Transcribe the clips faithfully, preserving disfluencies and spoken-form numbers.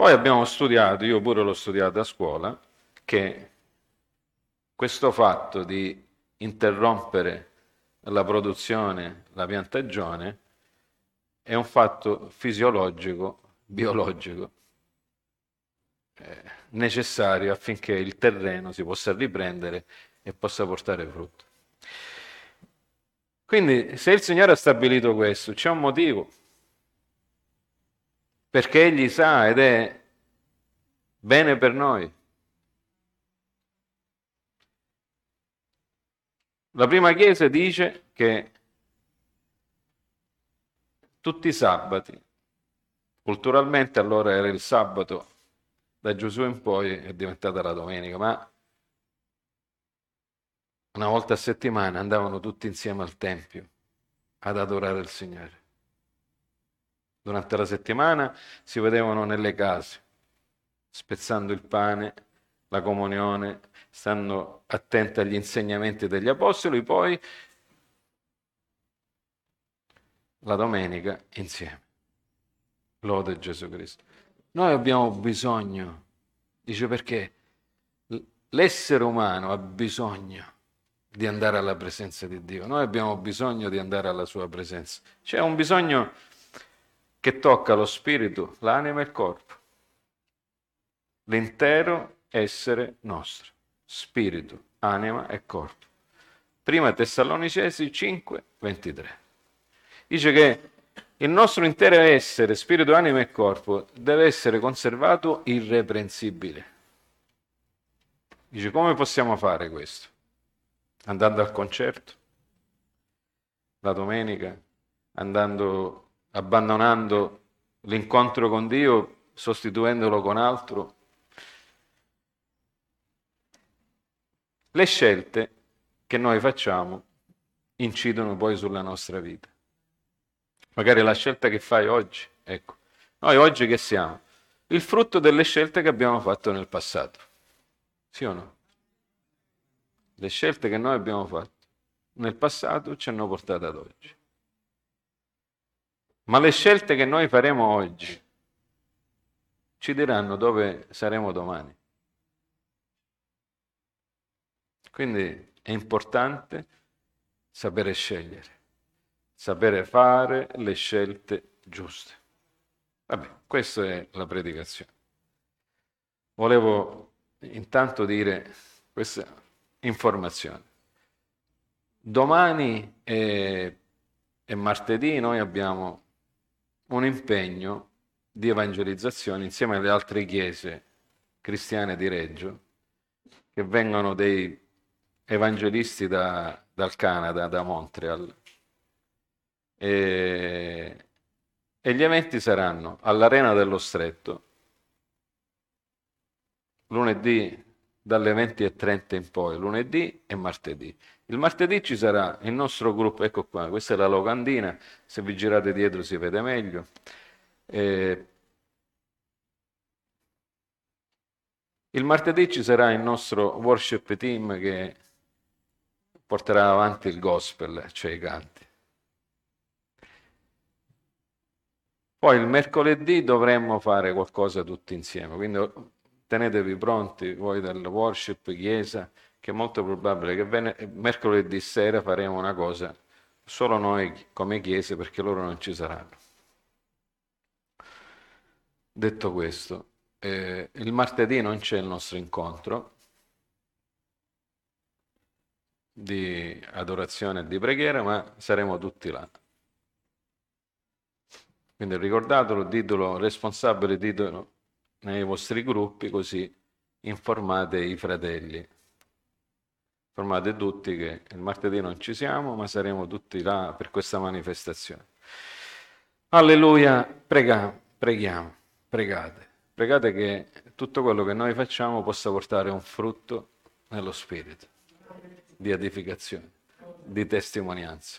Poi abbiamo studiato, io pure l'ho studiato a scuola, che questo fatto di interrompere la produzione, la piantagione, è un fatto fisiologico, biologico, eh, necessario affinché il terreno si possa riprendere e possa portare frutto. Quindi se il Signore ha stabilito questo, c'è un motivo, perché Egli sa ed è bene per noi. La prima Chiesa dice che tutti i sabati, culturalmente allora era il sabato, da Gesù in poi è diventata la domenica, ma una volta a settimana andavano tutti insieme al Tempio ad adorare il Signore. Durante la settimana si vedevano nelle case, spezzando il pane, la comunione, stando attenti agli insegnamenti degli apostoli, poi la domenica insieme. Lode Gesù Cristo. Noi abbiamo bisogno, dice perché l'essere umano ha bisogno di andare alla presenza di Dio, noi abbiamo bisogno di andare alla sua presenza. C'è un bisogno che tocca lo spirito, l'anima e il corpo, l'intero essere nostro, spirito, anima e corpo. Prima Tessalonicesi cinque, ventitré. Dice che il nostro intero essere, spirito, anima e corpo, deve essere conservato irreprensibile. Dice, come possiamo fare questo? Andando al concerto, la domenica, andando, abbandonando l'incontro con Dio, sostituendolo con altro. Le scelte che noi facciamo incidono poi sulla nostra vita. Magari la scelta che fai oggi, ecco, noi oggi che siamo? Il frutto delle scelte che abbiamo fatto nel passato, sì o no? Le scelte che noi abbiamo fatto nel passato ci hanno portato ad oggi. Ma le scelte che noi faremo oggi ci diranno dove saremo domani. Quindi è importante sapere scegliere, sapere fare le scelte giuste. Vabbè, questa è la predicazione. Volevo intanto dire questa informazione. Domani e, e martedì noi abbiamo un impegno di evangelizzazione insieme alle altre chiese cristiane di Reggio, che vengono dei evangelisti da, dal Canada, da Montreal. E, e gli eventi saranno all'Arena dello Stretto, lunedì dalle venti e trenta in poi, lunedì e martedì. Il martedì ci sarà il nostro gruppo, ecco qua, questa è la locandina, se vi girate dietro si vede meglio. Eh, il martedì ci sarà il nostro worship team che porterà avanti il gospel, cioè i canti. Poi il mercoledì dovremmo fare qualcosa tutti insieme, quindi tenetevi pronti voi del worship, chiesa, che è molto probabile che ven- mercoledì sera faremo una cosa solo noi come chiese perché loro non ci saranno. Detto questo, eh, il martedì non c'è il nostro incontro di adorazione e di preghiera, ma saremo tutti là. Quindi ricordatelo, ditelo responsabile, ditelo nei vostri gruppi, così informate i fratelli. Informate tutti che il martedì non ci siamo, ma saremo tutti là per questa manifestazione. Alleluia, prega, preghiamo, pregate. Pregate che tutto quello che noi facciamo possa portare un frutto nello spirito, di edificazione, di testimonianza.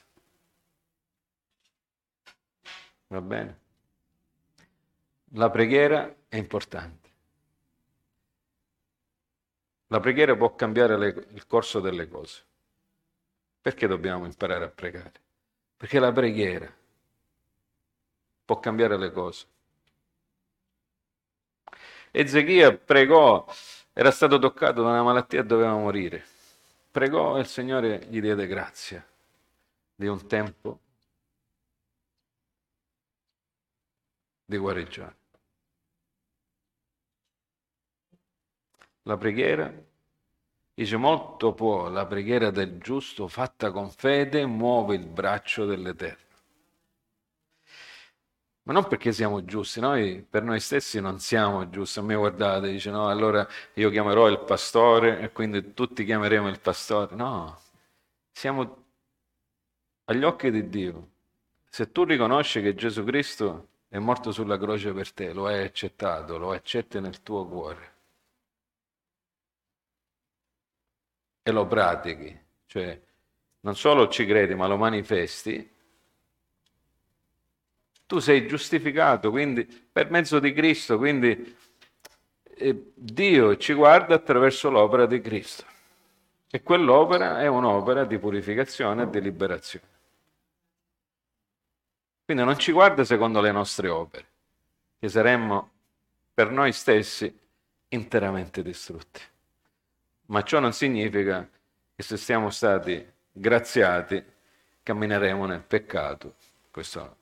Va bene? La preghiera è importante. La preghiera può cambiare le, il corso delle cose. Perché dobbiamo imparare a pregare? Perché la preghiera può cambiare le cose. Ezechia pregò, era stato toccato da una malattia e doveva morire. Pregò e il Signore gli diede grazia di un tempo di guarigione. La preghiera, dice, molto può la preghiera del giusto fatta con fede muove il braccio dell'Eterno. Ma non perché siamo giusti, noi per noi stessi non siamo giusti. A me guardate, dice no, allora io chiamerò il pastore e quindi tutti chiameremo il pastore. No, siamo agli occhi di Dio. Se tu riconosci che Gesù Cristo è morto sulla croce per te, lo hai accettato, lo accetti nel tuo cuore e lo pratichi, cioè non solo ci credi ma lo manifesti, tu sei giustificato, quindi per mezzo di Cristo, quindi eh, Dio ci guarda attraverso l'opera di Cristo. E quell'opera è un'opera di purificazione e di liberazione. Quindi non ci guarda secondo le nostre opere, che saremmo per noi stessi interamente distrutti. Ma ciò non significa che se siamo stati graziati cammineremo nel peccato. Questo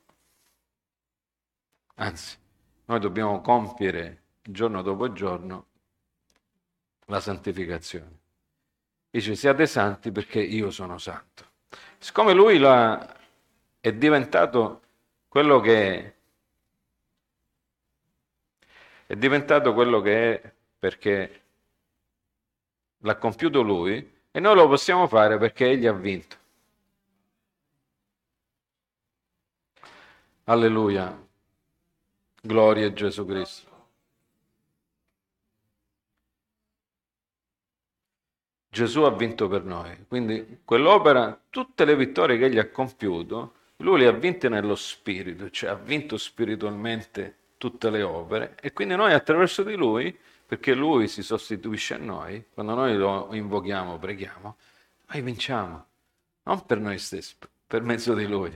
Anzi, noi dobbiamo compiere giorno dopo giorno la santificazione. Dice, siate santi perché io sono santo. Siccome lui la, è diventato quello che è, è diventato quello che è perché l'ha compiuto lui e noi lo possiamo fare perché egli ha vinto. Alleluia. Gloria a Gesù Cristo. Gesù ha vinto per noi, quindi quell'opera, tutte le vittorie che egli ha compiuto, lui le ha vinte nello spirito, cioè ha vinto spiritualmente tutte le opere e quindi noi attraverso di lui, perché lui si sostituisce a noi, quando noi lo invochiamo, preghiamo, noi vinciamo, non per noi stessi, per mezzo di lui.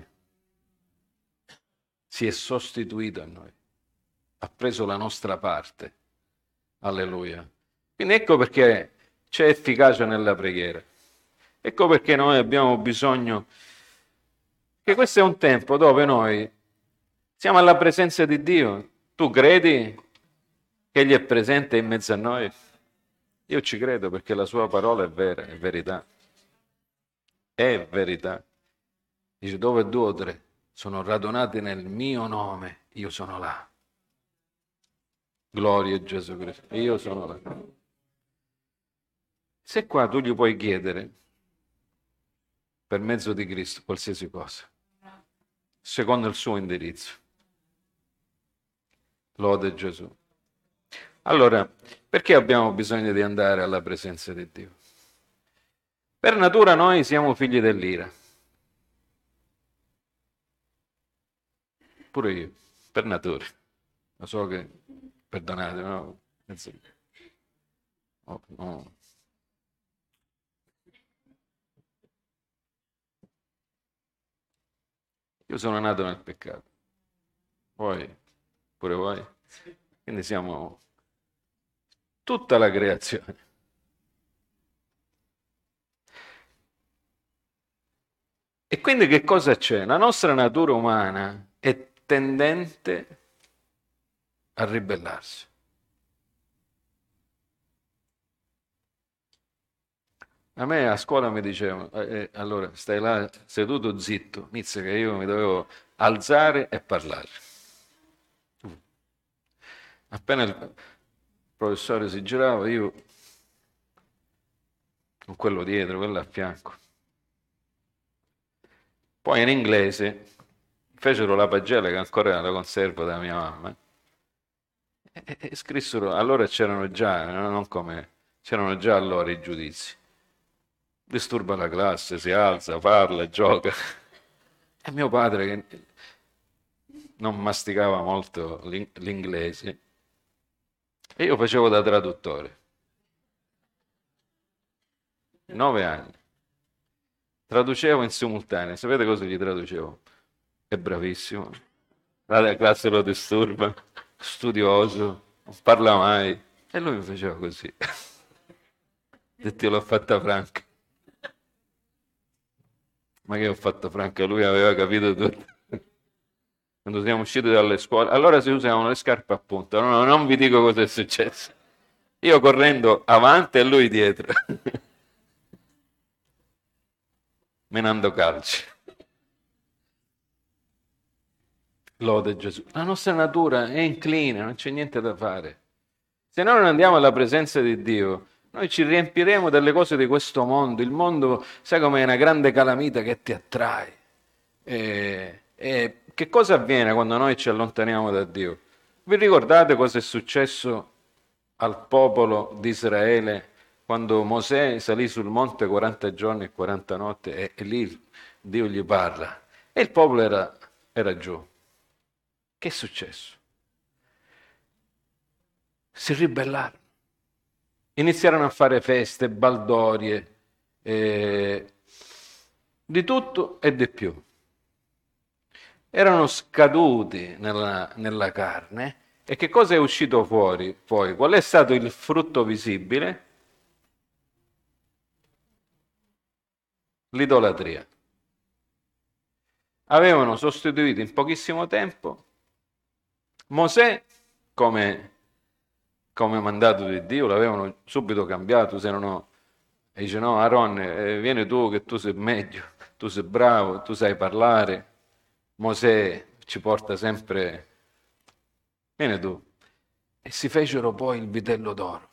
Si è sostituito a noi, ha preso la nostra parte. Alleluia. Quindi ecco perché c'è efficacia nella preghiera. Ecco perché noi abbiamo bisogno, che questo è un tempo dove noi siamo alla presenza di Dio. Tu credi che Egli è presente in mezzo a noi? Io ci credo perché la sua parola è vera, è verità. È verità. Dice, dove due o tre sono radunati nel mio nome, io sono là. Gloria a Gesù Cristo. Io sono là. Se qua tu gli puoi chiedere, per mezzo di Cristo, qualsiasi cosa, secondo il suo indirizzo. Lode Gesù. Allora, perché abbiamo bisogno di andare alla presenza di Dio? Per natura noi siamo figli dell'ira. Pure io, per natura. Lo so che, perdonate, no? Oh, no. Io sono nato nel peccato. Voi, pure voi. Quindi siamo tutta la creazione. E quindi che cosa c'è? La nostra natura umana è tendente a ribellarsi. A me a scuola mi dicevano, eh, eh, allora stai là seduto zitto, inizia che io mi dovevo alzare e parlare. Appena il professore si girava, io con quello dietro, quello a fianco. Poi in inglese fecero la pagella che ancora la conservo da mia mamma e, e scrissero, allora c'erano già, non come, c'erano già allora i giudizi. Disturba la classe, si alza, parla, gioca. E mio padre, che non masticava molto l'inglese, e io facevo da traduttore. Nove anni. Traducevo in simultanea. Sapete cosa gli traducevo? È bravissimo. La classe lo disturba, studioso, non parla mai. E lui mi faceva così. Detto, l'ho fatta franca. Ma che ho fatto franca? Lui aveva capito tutto. Quando siamo usciti dalle scuole, allora si usavano le scarpe a punta. No, no, non vi dico cosa è successo. Io correndo avanti e lui dietro. Menando calci. Lode Gesù. La nostra natura è incline, non c'è niente da fare. Se noi non andiamo alla presenza di Dio, noi ci riempiremo delle cose di questo mondo. Il mondo, sai com'è una grande calamita che ti attrae. E, e che cosa avviene quando noi ci allontaniamo da Dio? Vi ricordate cosa è successo al popolo di Israele quando Mosè salì sul monte quaranta giorni e quaranta notti e, e lì Dio gli parla e il popolo era, era giù. Che è successo? Si ribellarono, iniziarono a fare feste, baldorie, eh, di tutto e di più. Erano scaduti nella, nella carne e che cosa è uscito fuori? Poi, qual è stato il frutto visibile? L'idolatria. Avevano sostituito in pochissimo tempo Mosè come, come mandato di Dio, l'avevano subito cambiato, se erano, e dice no, Aaron, eh, vieni tu che tu sei meglio, tu sei bravo, tu sai parlare, Mosè ci porta sempre, vieni tu. E si fecero poi il vitello d'oro.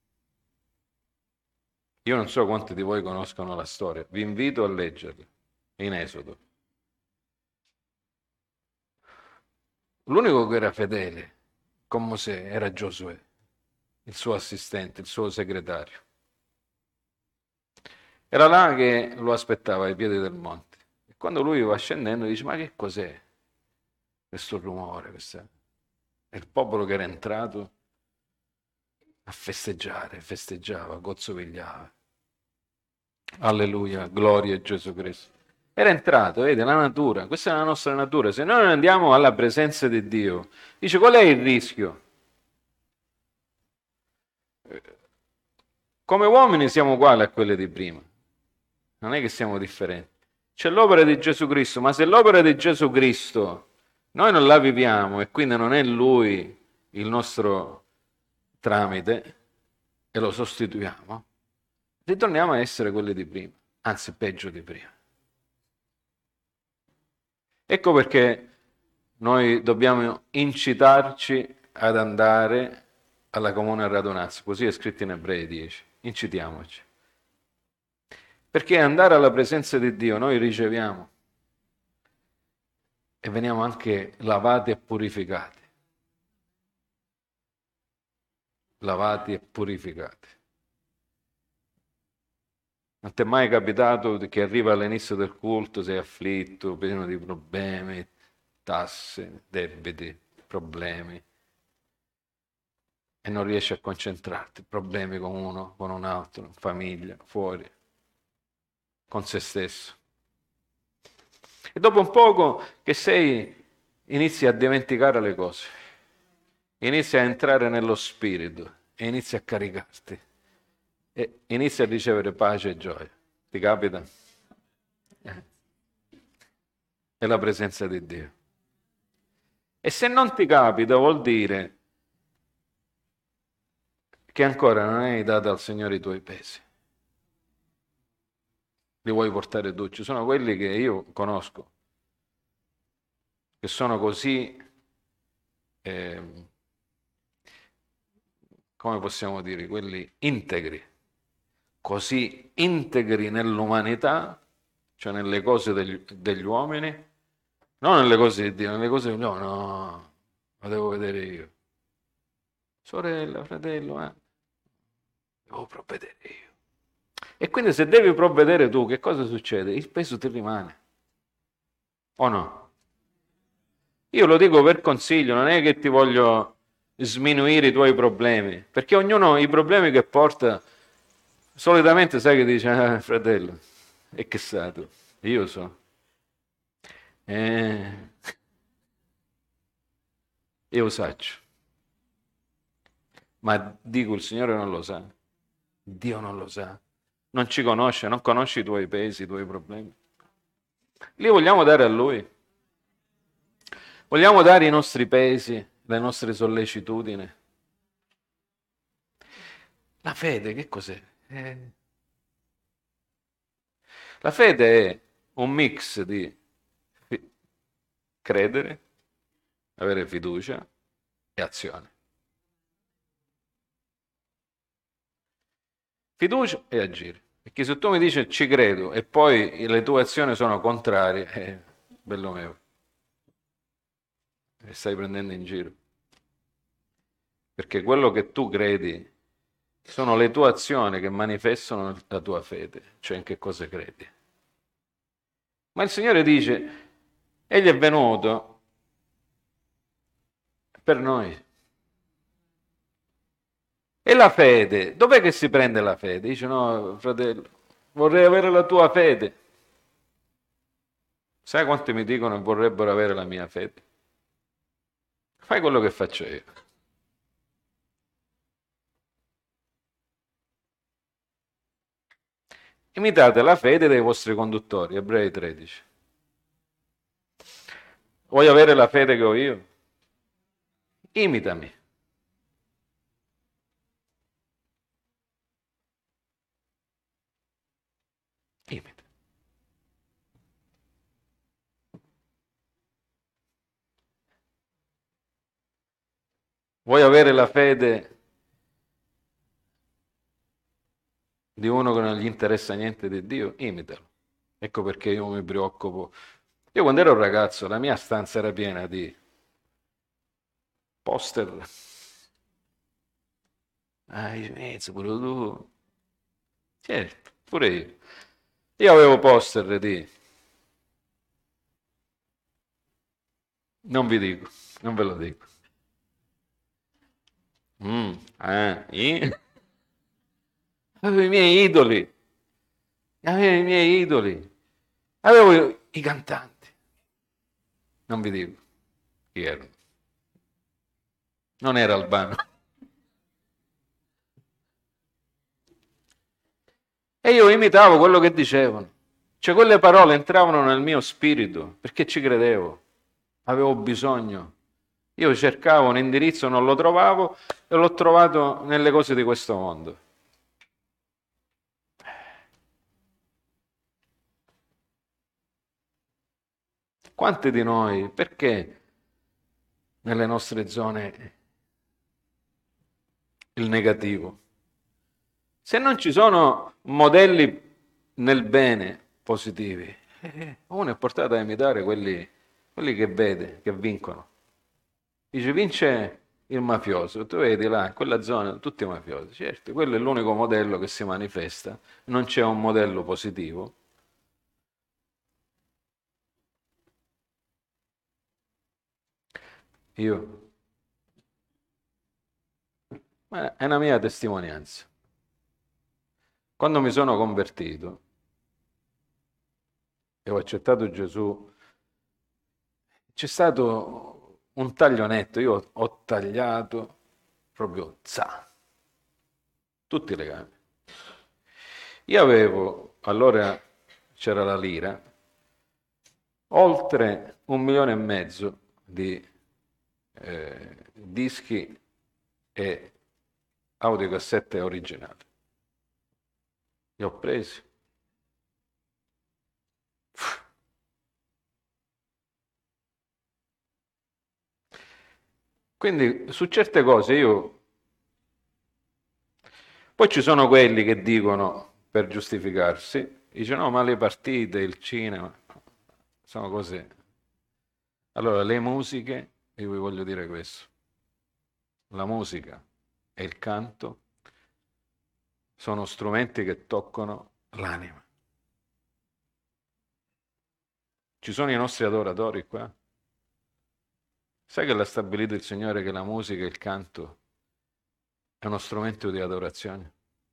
Io non so quanti di voi conoscono la storia, vi invito a leggerla, in Esodo. L'unico che era fedele con Mosè era Giosuè, il suo assistente, il suo segretario. Era là che lo aspettava ai piedi del monte. E quando lui va scendendo dice, ma che cos'è questo rumore? Questa... E il popolo che era entrato a festeggiare, festeggiava, gozzovigliava. Alleluia, gloria a Gesù Cristo. Era entrato, vedi, la natura, questa è la nostra natura. Se noi non andiamo alla presenza di Dio, dice qual è il rischio? Come uomini siamo uguali a quelli di prima, non è che siamo differenti. C'è l'opera di Gesù Cristo, ma se l'opera di Gesù Cristo noi non la viviamo e quindi non è Lui il nostro tramite e lo sostituiamo, ritorniamo a essere quelli di prima, anzi peggio di prima. Ecco perché noi dobbiamo incitarci ad andare alla comune radunanza, così è scritto in Ebrei dieci, incitiamoci. Perché andare alla presenza di Dio noi riceviamo e veniamo anche lavati e purificati. Lavati e purificati. Non ti è mai capitato che arriva all'inizio del culto, sei afflitto, pieno di problemi, tasse, debiti, problemi, e non riesci a concentrarti, problemi con uno, con un altro, in famiglia, fuori, con se stesso. E dopo un poco che sei, inizi a dimenticare le cose, inizi a entrare nello spirito e inizi a caricarti e inizi a ricevere pace e gioia. Ti capita? Eh. È la presenza di Dio. E se non ti capita vuol dire che ancora non hai dato al Signore i tuoi pesi. Li vuoi portare tu. Ci sono quelli che io conosco, che sono così, eh, come possiamo dire, quelli integri, così integri nell'umanità, cioè nelle cose degli, degli uomini, non nelle cose di Dio, nelle cose di no, no, lo devo vedere io. Sorella, fratello, eh, devo provvedere io. E quindi se devi provvedere tu, che cosa succede? Il peso ti rimane. O no? Io lo dico per consiglio, non è che ti voglio sminuire i tuoi problemi, perché ognuno i problemi che porta, solitamente sai che dice, ah, fratello, e che sai tu? Io so. Eh, io saccio. Ma dico, il Signore non lo sa. Dio non lo sa. Non ci conosce, non conosce i tuoi pesi, i tuoi problemi. Li vogliamo dare a Lui. Vogliamo dare i nostri pesi, le nostre sollecitudini. La fede, che cos'è? Eh, La fede è un mix di fi- credere, avere fiducia e azione. Fiducia e agire. Perché se tu mi dici ci credo e poi le tue azioni sono contrarie, eh, bello mio, mi stai prendendo in giro. Perché quello che tu credi sono le tue azioni che manifestano la tua fede, cioè in che cosa credi. Ma il Signore dice, Egli è venuto per noi. E la fede, dov'è che si prende la fede? Dice, no, fratello, vorrei avere la tua fede. Sai quanti mi dicono che vorrebbero avere la mia fede? Fai quello che faccio io. Imitate la fede dei vostri conduttori, Ebrei tredici. Vuoi avere la fede che ho io? Imitami. Imita. Vuoi avere la fede di uno che non gli interessa niente di Dio? Imitalo. Ecco perché io mi preoccupo. Io quando ero ragazzo la mia stanza era piena di poster. Ah, i mezzo, pure tu. Certo, pure io. Io avevo poster di... Non vi dico, non ve lo dico. Mm, eh, io- Avevo i miei idoli, avevo i miei idoli, avevo i cantanti. Non vi dico chi erano. Non era Albano. E io imitavo quello che dicevano. Cioè quelle parole entravano nel mio spirito perché ci credevo, avevo bisogno. Io cercavo un indirizzo, non lo trovavo e l'ho trovato nelle cose di questo mondo. Quanti di noi, perché nelle nostre zone il negativo? Se non ci sono modelli nel bene positivi, eh, uno è portato a imitare quelli, quelli che vede, che vincono. Dice, vince il mafioso, tu vedi là, in quella zona, tutti mafiosi, certo, quello è l'unico modello che si manifesta, non c'è un modello positivo. Io, ma è una mia testimonianza. Quando mi sono convertito e ho accettato Gesù, c'è stato un taglio netto, io ho tagliato proprio za, tutti i legami. Io avevo, allora c'era la lira, oltre un milione e mezzo di eh, dischi e audiocassette originali. Li ho presi. Quindi su certe cose io... Poi ci sono quelli che dicono, per giustificarsi, dicono no, ma le partite, il cinema, sono cose... Allora, le musiche, io vi voglio dire questo, la musica e il canto sono strumenti che toccano l'anima. Ci sono i nostri adoratori qua? Sai che l'ha stabilito il Signore che la musica e il canto è uno strumento di adorazione?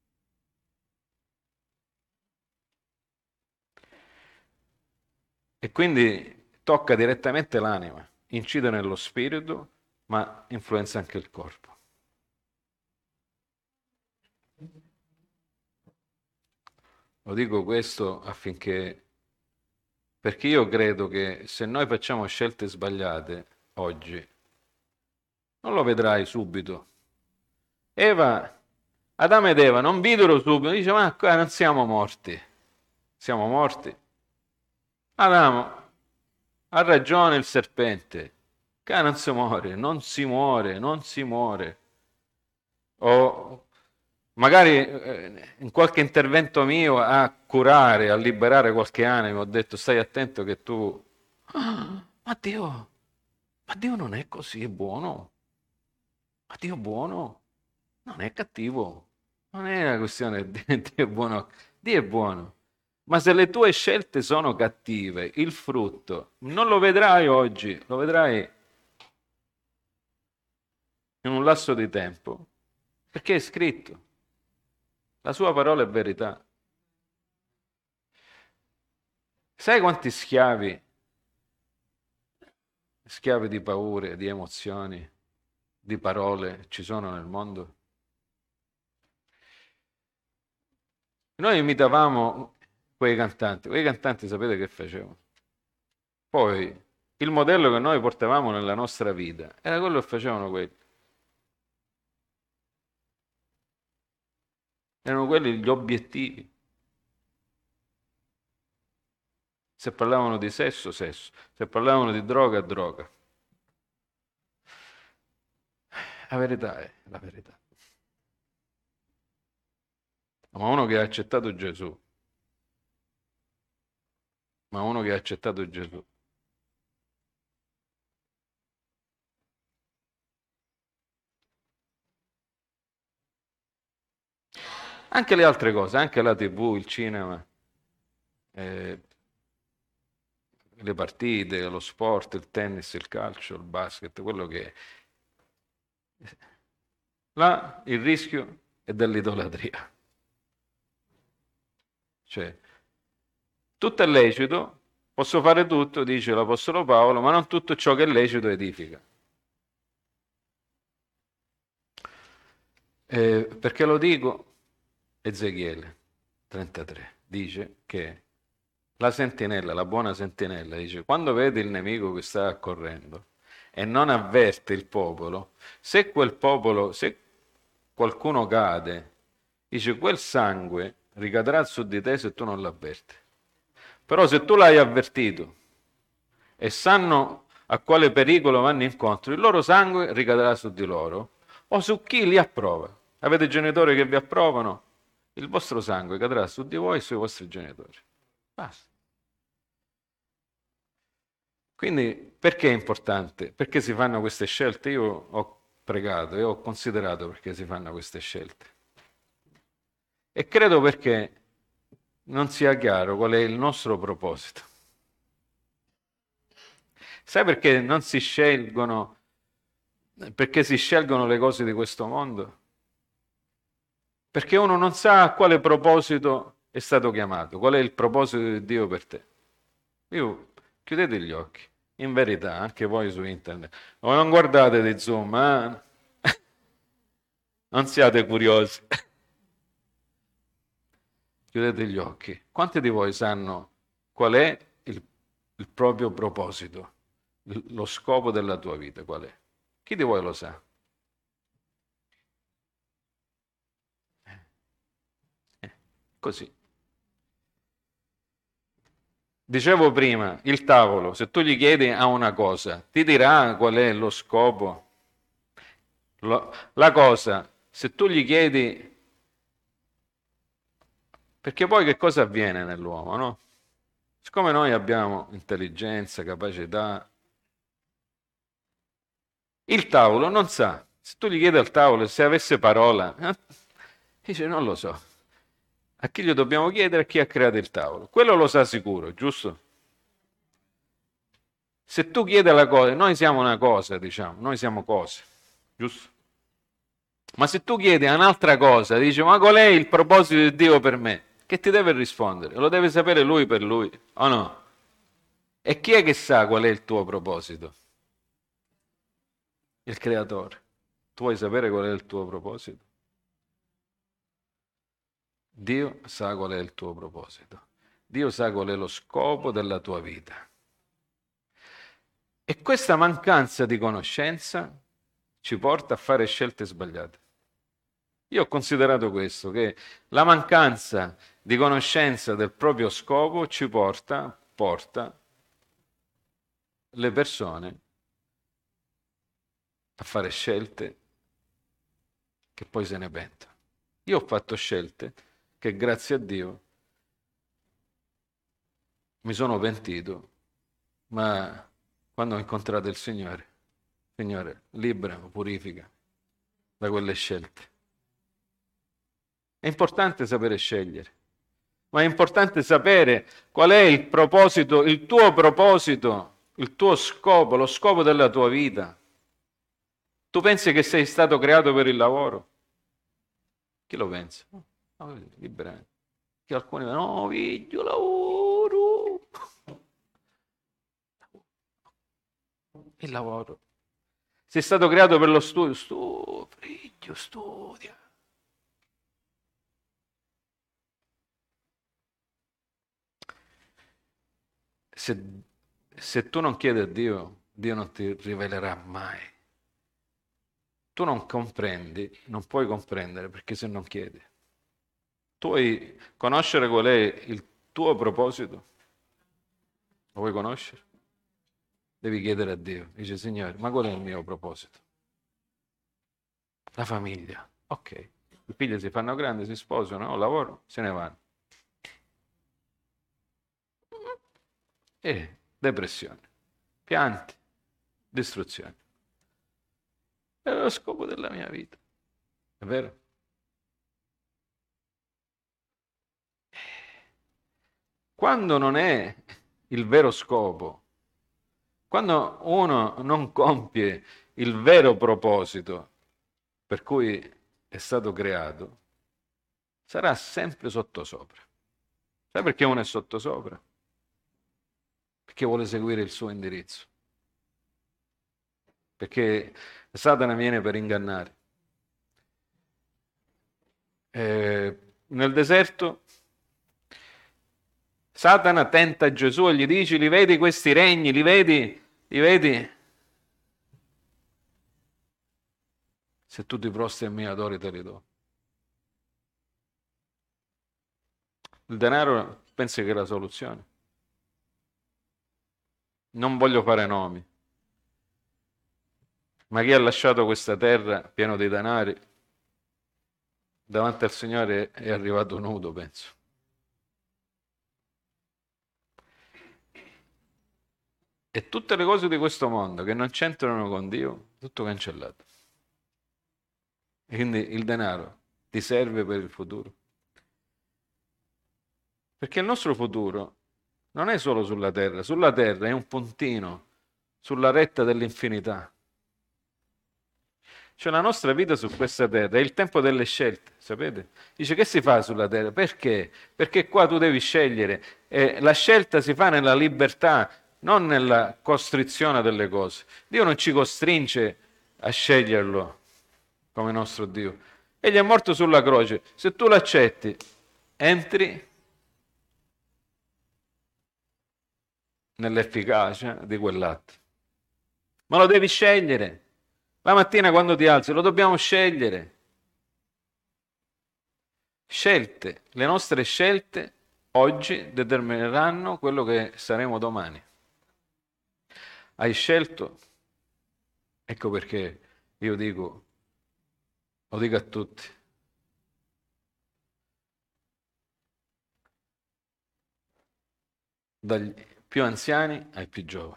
E quindi tocca direttamente l'anima, incide nello spirito, ma influenza anche il corpo. Lo dico questo affinché, perché io credo che se noi facciamo scelte sbagliate oggi, non lo vedrai subito. Eva, Adamo ed Eva non videro subito, dice, ma qua non siamo morti, siamo morti. Adamo, ha ragione il serpente, qua non si muore, non si muore, non si muore. O magari eh, in qualche intervento mio a curare, a liberare qualche anima, ho detto stai attento che tu... "Ah, ma Dio, ma Dio non è così, è buono. Ma Dio è buono, non è cattivo. Non è una questione di Dio è buono, Dio è buono. Ma se le tue scelte sono cattive, il frutto non lo vedrai oggi, lo vedrai in un lasso di tempo, perché è scritto. La sua parola è verità. Sai quanti schiavi, schiavi di paure, di emozioni, di parole ci sono nel mondo? Noi imitavamo quei cantanti, quei cantanti sapete che facevano? Poi il modello che noi portavamo nella nostra vita era quello che facevano quelli. Erano quelli gli obiettivi. Se parlavano di sesso, sesso. Se parlavano di droga, droga. La verità è la verità. Ma uno che ha accettato Gesù, ma uno che ha accettato Gesù, anche le altre cose, anche la tivù, il cinema, eh, le partite, lo sport, il tennis, il calcio, il basket, quello che è. Là il rischio è dell'idolatria. Cioè, tutto è lecito, posso fare tutto, dice l'Apostolo Paolo, ma non tutto ciò che è lecito edifica. Eh, perché lo dico? Ezechiele trentatré dice che la sentinella, la buona sentinella, dice, quando vede il nemico che sta accorrendo e non avverte il popolo, se quel popolo, se qualcuno cade, dice, quel sangue ricadrà su di te se tu non l'avverti. Però se tu l'hai avvertito e sanno a quale pericolo vanno incontro, il loro sangue ricadrà su di loro o su chi li approva. Avete genitori che vi approvano? Il vostro sangue cadrà su di voi e sui vostri genitori. Basta. Quindi perché è importante? Perché si fanno queste scelte? Io ho pregato e ho considerato perché si fanno queste scelte. E credo perché non sia chiaro qual è il nostro proposito. Sai perché non si scelgono, perché si scelgono le cose di questo mondo? Perché uno non sa a quale proposito è stato chiamato, qual è il proposito di Dio per te. Io, chiudete gli occhi, in verità, anche voi su internet, o non guardate di Zoom, eh? Non siate curiosi. Chiudete gli occhi. Quanti di voi sanno qual è il, il proprio proposito, lo scopo della tua vita, qual è? Chi di voi lo sa? Eh, così. Dicevo prima, il tavolo, se tu gli chiedi a una cosa, ti dirà qual è lo scopo. Lo, la cosa, se tu gli chiedi... Perché poi che cosa avviene nell'uomo, no? Siccome noi abbiamo intelligenza, capacità, il tavolo non sa. Se tu gli chiedi al tavolo se avesse parola, eh, dice non lo so. A chi gli dobbiamo chiedere? A chi ha creato il tavolo. Quello lo sa sicuro, giusto? Se tu chiedi la cosa, noi siamo una cosa, diciamo, noi siamo cose, giusto? Ma se tu chiedi un'altra cosa, dici, ma qual è il proposito di Dio per me? Che ti deve rispondere? Lo deve sapere lui per lui, o no? E chi è che sa qual è il tuo proposito? Il creatore. Tu vuoi sapere qual è il tuo proposito? Dio sa qual è il tuo proposito. Dio sa qual è lo scopo della tua vita. E questa mancanza di conoscenza ci porta a fare scelte sbagliate. Io ho considerato questo, che la mancanza di conoscenza del proprio scopo ci porta, porta le persone a fare scelte che poi se ne pentono. Io ho fatto scelte che grazie a Dio mi sono pentito, ma quando ho incontrato il Signore, Signore, liberami, purifica da quelle scelte. È importante sapere scegliere, ma è importante sapere qual è il proposito, il tuo proposito, il tuo scopo, lo scopo della tua vita. Tu pensi che sei stato creato per il lavoro? Chi lo pensa? No, liberamente. Che alcuni dicono, no, figlio, lavoro. Il lavoro. Sei stato creato per lo studio. Studio, figlio, studia. Se, se tu non chiedi a Dio, Dio non ti rivelerà mai. Tu non comprendi, non puoi comprendere perché se non chiedi. Tu vuoi conoscere qual è il tuo proposito? Lo vuoi conoscere? Devi chiedere a Dio. Dice, Signore, ma qual è il mio proposito? La famiglia. Ok. I figli si fanno grandi, si sposano, ho lavoro, se ne vanno. E depressione, pianti, distruzione. È lo scopo della mia vita. È vero? Quando non è il vero scopo, quando uno non compie il vero proposito per cui è stato creato, sarà sempre sottosopra. Sai perché uno è sottosopra? Perché vuole seguire il suo indirizzo. Perché Satana viene per ingannare. Eh, nel deserto Satana tenta Gesù e gli dice, li vedi questi regni, li vedi, li vedi? Se tu ti prostri a me, adori, te li do. Il denaro pensi che è la soluzione. Non voglio fare nomi, ma chi ha lasciato questa terra pieno di denari, davanti al Signore è arrivato nudo, penso. E tutte le cose di questo mondo che non c'entrano con Dio, tutto cancellato. E quindi il denaro ti serve per il futuro. Perché il nostro futuro non è solo sulla terra, sulla terra è un puntino sulla retta dell'infinità. Cioè la nostra vita su questa terra è il tempo delle scelte, sapete? Dice che si fa sulla terra? Perché? Perché qua tu devi scegliere. E la scelta si fa nella libertà, non nella costrizione delle cose. Dio non ci costringe a sceglierlo come nostro Dio. Egli è morto sulla croce. Se tu l'accetti, entri nell'efficacia di quell'atto. Ma lo devi scegliere. La mattina quando ti alzi, lo dobbiamo scegliere. Scelte, le nostre scelte oggi determineranno quello che saremo domani. Hai scelto? Ecco perché io dico, lo dico a tutti, dagli più anziani ai più giovani.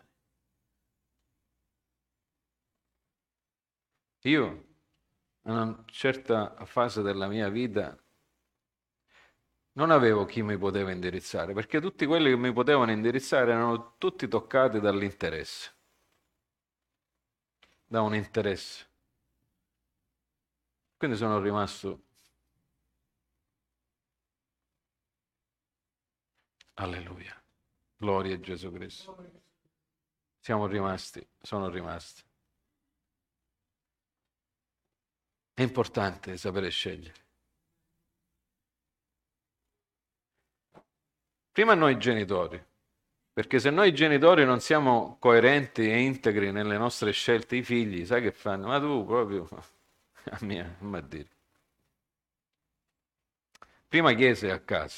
Io, in una certa fase della mia vita, non avevo chi mi poteva indirizzare, perché tutti quelli che mi potevano indirizzare erano tutti toccati dall'interesse, da un interesse. Quindi sono rimasto, alleluia, gloria a Gesù Cristo. Siamo rimasti, sono rimasti. È importante sapere scegliere. Prima noi genitori, perché se noi genitori non siamo coerenti e integri nelle nostre scelte, i figli, sai che fanno? Ma tu proprio, a mia, a dire. Prima chiesa e a casa.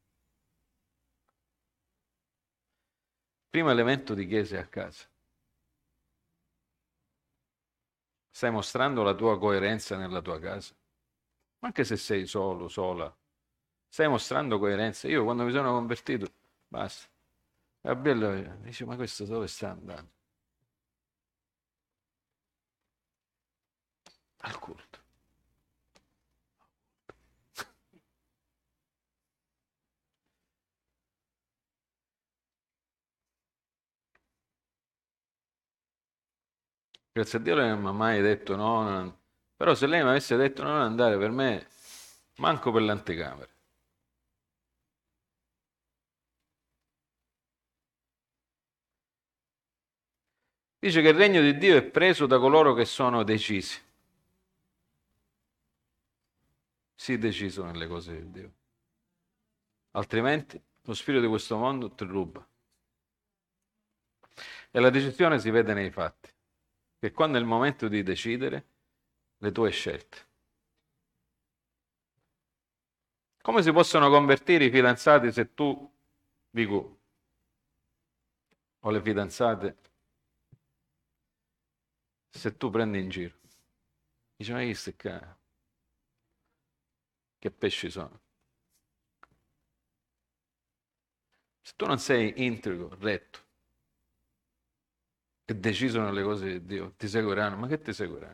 Primo elemento di chiesa e a casa. Stai mostrando la tua coerenza nella tua casa? Anche se sei solo, sola. Stai mostrando coerenza. Io quando mi sono convertito, basta. Gabriele dice, ma questo dove sta andando? Al culto. Grazie a Dio lei non mi ha mai detto no, non- però se lei mi avesse detto no, non andare per me, manco per l'anticamera. Dice che il regno di Dio è preso da coloro che sono decisi. Sii deciso nelle cose di Dio. Altrimenti lo spirito di questo mondo ti ruba. E la decisione si vede nei fatti, che quando è il momento di decidere le tue scelte. Come si possono convertire i fidanzati se tu, dico, o le fidanzate, se tu prendi in giro? Dice, ma hai visto che, che pesci sono? Se tu non sei integro, retto e deciso nelle cose di Dio, ti seguiranno. Ma che ti seguiranno?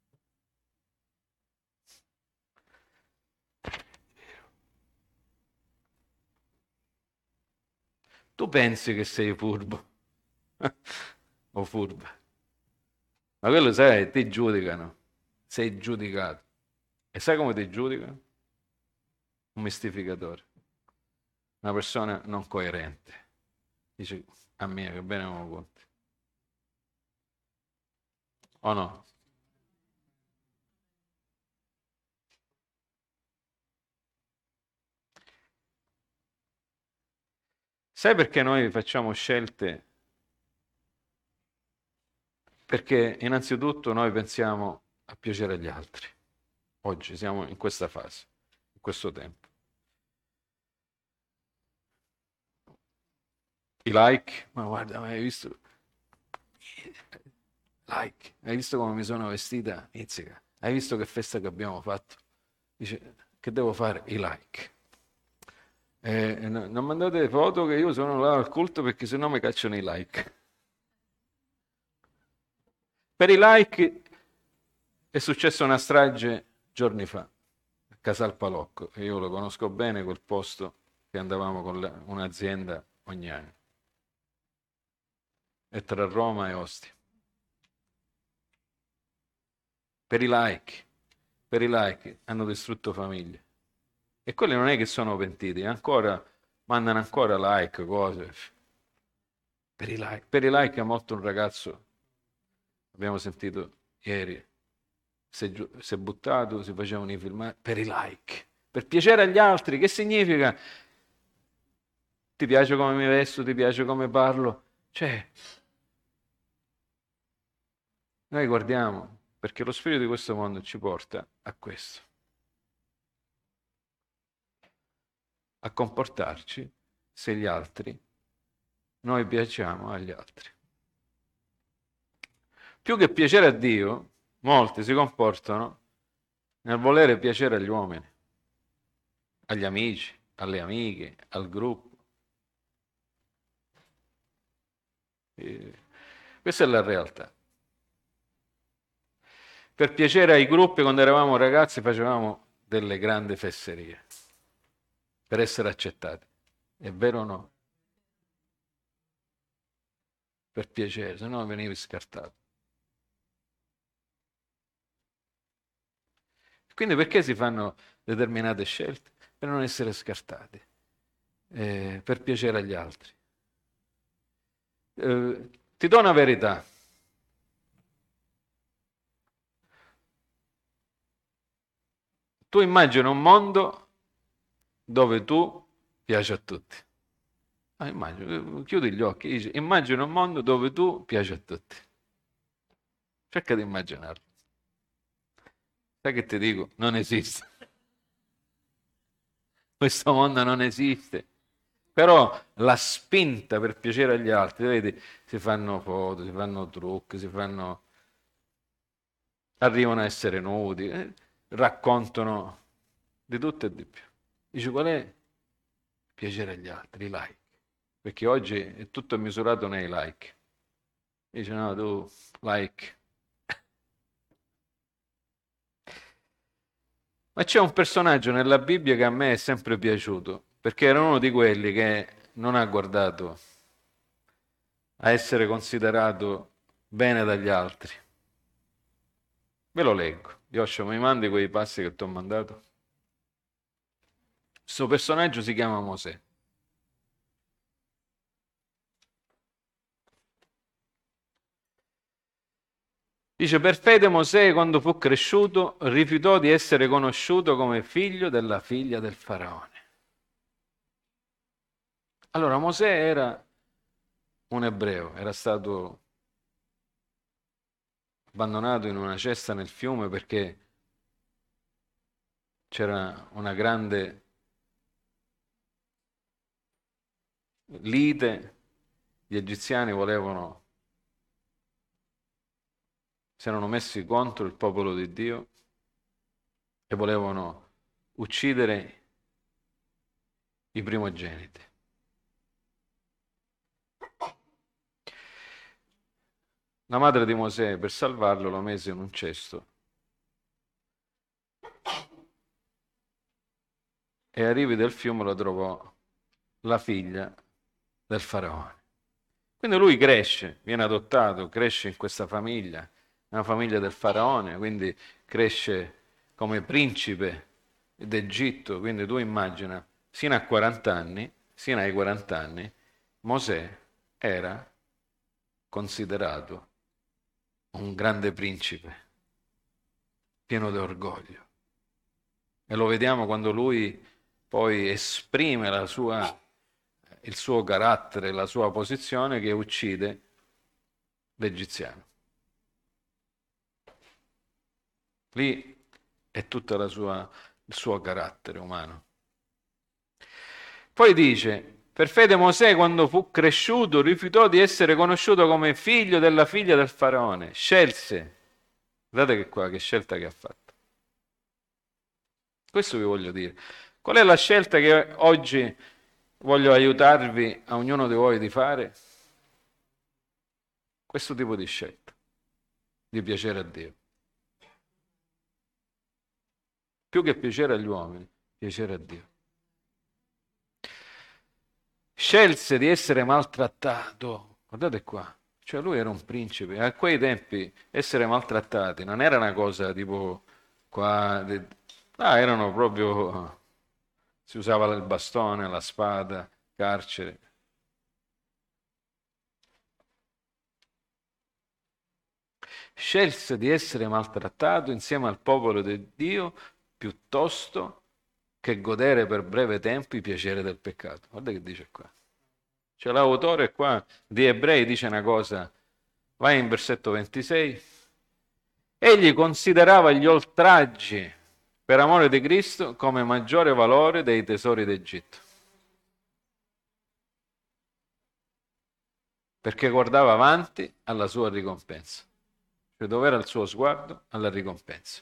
Tu pensi che sei furbo o furba, ma quello sai, ti giudicano, sei giudicato. E sai come ti giudicano? Un mistificatore, una persona non coerente. Dice, a me che bene me lo conti. O no? Sai perché noi facciamo scelte? Perché innanzitutto noi pensiamo a piacere agli altri. Oggi siamo in questa fase, in questo tempo. I like, ma guarda, ma hai visto? Like, hai visto come mi sono vestita? Izzica. Hai visto che festa che abbiamo fatto? Dice, che devo fare? I like. Eh, no- non mandate foto che io sono là al culto perché sennò mi cacciano i like. Per i like è successa una strage giorni fa, a Casal Palocco, e io lo conosco bene quel posto che andavamo con la- un'azienda ogni anno. È tra Roma e Ostia. Per i like, per i like hanno distrutto famiglie. E quelli non è che sono pentiti, ancora, mandano ancora like, cose. Per i like, per i like è morto un ragazzo, abbiamo sentito ieri, si è, giu- si è buttato, si facevano i filmati, per i like, per piacere agli altri. Che significa? Ti piace come mi vesto, ti piace come parlo? Cioè, noi guardiamo, perché lo spirito di questo mondo ci porta a questo, a comportarci se gli altri, noi piacciamo agli altri. Più che piacere a Dio, molti si comportano nel volere piacere agli uomini, agli amici, alle amiche, al gruppo. E questa è la realtà. Per piacere ai gruppi, quando eravamo ragazzi, facevamo delle grandi fesserie per essere accettati. È vero o no? Per piacere, se no venivi scartato. Quindi perché si fanno determinate scelte? Per non essere scartati, eh, per piacere agli altri. Eh, ti do una verità. Tu immagini un mondo dove tu piaci a tutti. Ah, immagino, chiudi gli occhi, dici, immagina un mondo dove tu piaci a tutti. Cerca di immaginarlo. Sai che ti dico? Non esiste. Questo mondo non esiste. Però la spinta per piacere agli altri, vedi, si fanno foto, si fanno trucchi, si fanno... arrivano a essere nudi, eh, raccontano di tutto e di più. Dici qual è? Piacere agli altri, i like. Perché oggi è tutto misurato nei like. Dice no, tu, like. Ma c'è un personaggio nella Bibbia che a me è sempre piaciuto, perché era uno di quelli che non ha guardato a essere considerato bene dagli altri. Ve lo leggo. Yosha, mi mandi quei passi che ti ho mandato? Questo personaggio si chiama Mosè. Dice, per fede Mosè, quando fu cresciuto, rifiutò di essere conosciuto come figlio della figlia del faraone. Allora, Mosè era un ebreo, era stato abbandonato in una cesta nel fiume perché c'era una grande lite, gli egiziani volevano, si erano messi contro il popolo di Dio e volevano uccidere i primogeniti. La madre di Mosè, per salvarlo, lo mise in un cesto e ai rivi del fiume lo trovò la figlia del faraone. Quindi lui cresce, viene adottato, cresce in questa famiglia, una famiglia del faraone, quindi cresce come principe d'Egitto. Quindi tu immagina, sino a quaranta anni, sino ai quaranta anni, Mosè era considerato un grande principe, pieno di orgoglio. E lo vediamo quando lui poi esprime la sua, il suo carattere, la sua posizione, che uccide l'egiziano. Lì è tutto il suo carattere umano. Poi dice, per fede Mosè, quando fu cresciuto, rifiutò di essere conosciuto come figlio della figlia del faraone. Scelse. Guardate che qua, che scelta che ha fatto. Questo vi voglio dire. Qual è la scelta che oggi voglio aiutarvi a ognuno di voi di fare? Questo tipo di scelta, di piacere a Dio. Più che piacere agli uomini, piacere a Dio. Scelse di essere maltrattato. Guardate qua. Cioè lui era un principe. A quei tempi essere maltrattati non era una cosa tipo qua... Ah, erano proprio... Si usava il bastone, la spada, carcere. Scelse di essere maltrattato insieme al popolo di Dio piuttosto che godere per breve tempo i piaceri del peccato. Guarda che dice qua. Cioè l'autore qua di Ebrei dice una cosa, vai in versetto ventisei, egli considerava gli oltraggi per amore di Cristo come maggiore valore dei tesori d'Egitto. Perché guardava avanti alla sua ricompensa. Cioè dove era il suo sguardo? Alla ricompensa.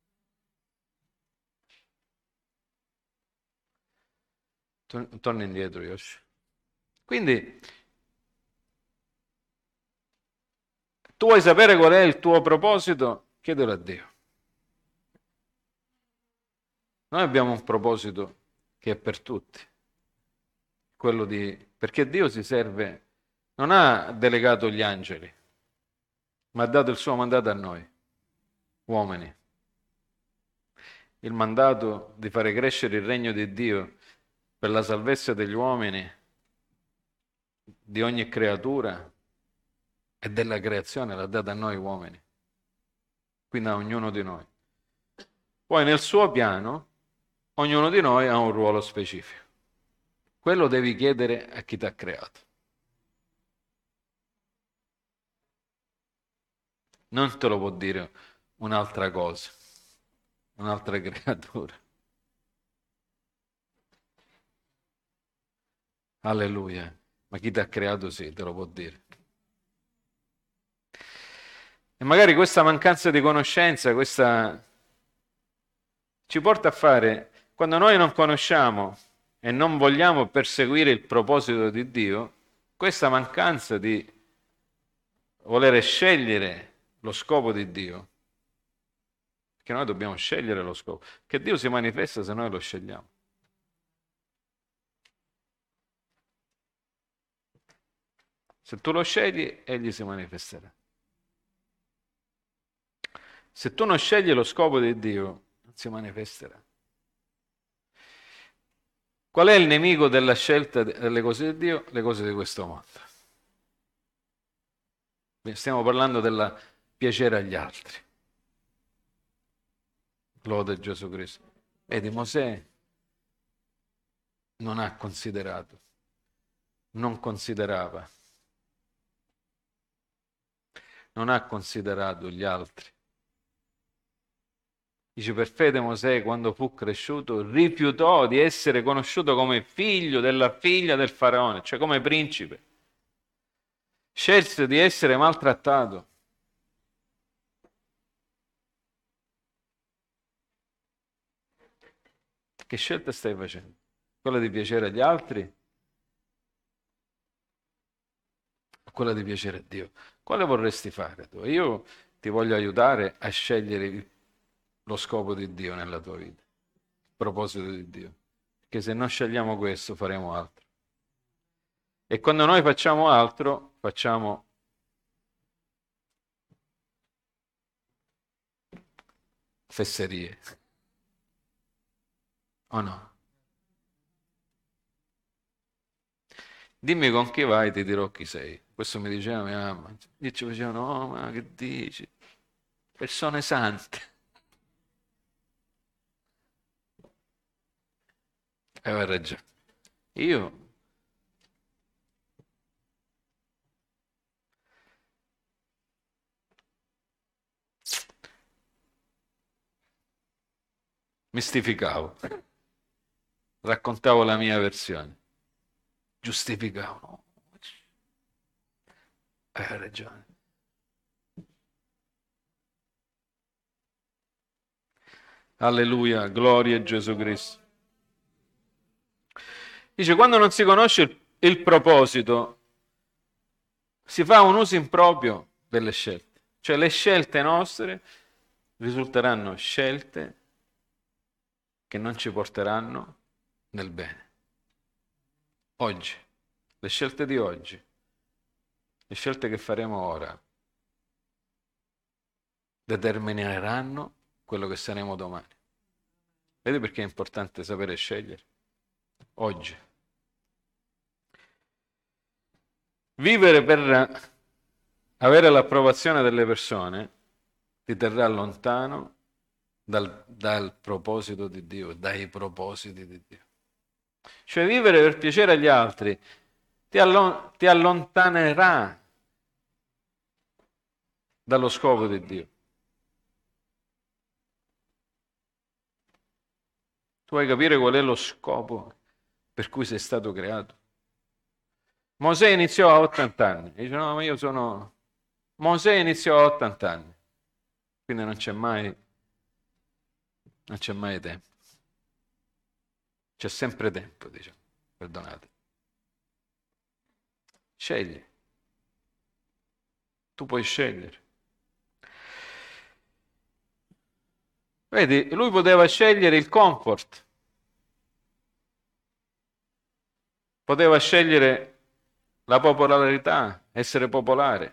Torna indietro, Yoshi. Quindi, tu vuoi sapere qual è il tuo proposito? Chiedelo a Dio. Noi abbiamo un proposito che è per tutti. Quello di... Perché Dio si serve, non ha delegato gli angeli, ma ha dato il suo mandato a noi, uomini. Il mandato di fare crescere il regno di Dio per la salvezza degli uomini, di ogni creatura e della creazione l'ha dato a noi uomini, quindi a ognuno di noi. Poi nel suo piano ognuno di noi ha un ruolo specifico. quello devi chiedere a chi ti ha creato. Non te lo può dire un'altra cosa, un'altra creatura. Alleluia. Ma chi ti ha creato sì, te lo può dire. E magari questa mancanza di conoscenza, questa ci porta a fare, quando noi non conosciamo e non vogliamo perseguire il proposito di Dio, questa mancanza di volere scegliere lo scopo di Dio, perché noi dobbiamo scegliere lo scopo, che Dio si manifesta se noi lo scegliamo. Se tu lo scegli, egli si manifesterà. Se tu non scegli lo scopo di Dio, non si manifesterà. Qual è il nemico della scelta delle cose di Dio? Le cose di questo mondo. Stiamo parlando del piacere agli altri. Lode Gesù Cristo. Vedi, Mosè non ha considerato, non considerava, non ha considerato gli altri. Dice, per fede Mosè, quando fu cresciuto, rifiutò di essere conosciuto come figlio della figlia del faraone, cioè come principe. Scelse di essere maltrattato. Che scelta stai facendo? Quella di piacere agli altri o quella di piacere a Dio? Quale vorresti fare tu? Io ti voglio aiutare a scegliere lo scopo di Dio nella tua vita, il proposito di Dio. Perché se non scegliamo questo faremo altro. E quando noi facciamo altro, facciamo fesserie. O no? Dimmi con chi vai, ti dirò chi sei. Questo mi diceva mia mamma. Io ci facevo, no, ma che dici? Persone sante. E aveva ragione. Io mistificavo, raccontavo la mia versione, giustificavo. No, aveva ragione. Alleluia, gloria a Gesù Cristo. Dice, quando non si conosce il, il proposito, si fa un uso improprio delle scelte. Cioè le scelte nostre risulteranno scelte che non ci porteranno nel bene. Oggi, le scelte di oggi, le scelte che faremo ora, determineranno quello che saremo domani. Vedi perché è importante sapere scegliere? Oggi. Vivere per avere l'approvazione delle persone ti terrà lontano dal, dal proposito di Dio, dai propositi di Dio. Cioè vivere per piacere agli altri ti, allon- ti allontanerà dallo scopo di Dio. Tu vuoi capire qual è lo scopo per cui sei stato creato? Mosè iniziò a ottanta anni. Dice, no, ma io sono... Mosè iniziò a ottanta anni. Quindi non c'è mai... Non c'è mai tempo. C'è sempre tempo, diciamo. Perdonate. Scegli. Tu puoi scegliere. Vedi, lui poteva scegliere il comfort. Poteva scegliere la popolarità, essere popolare.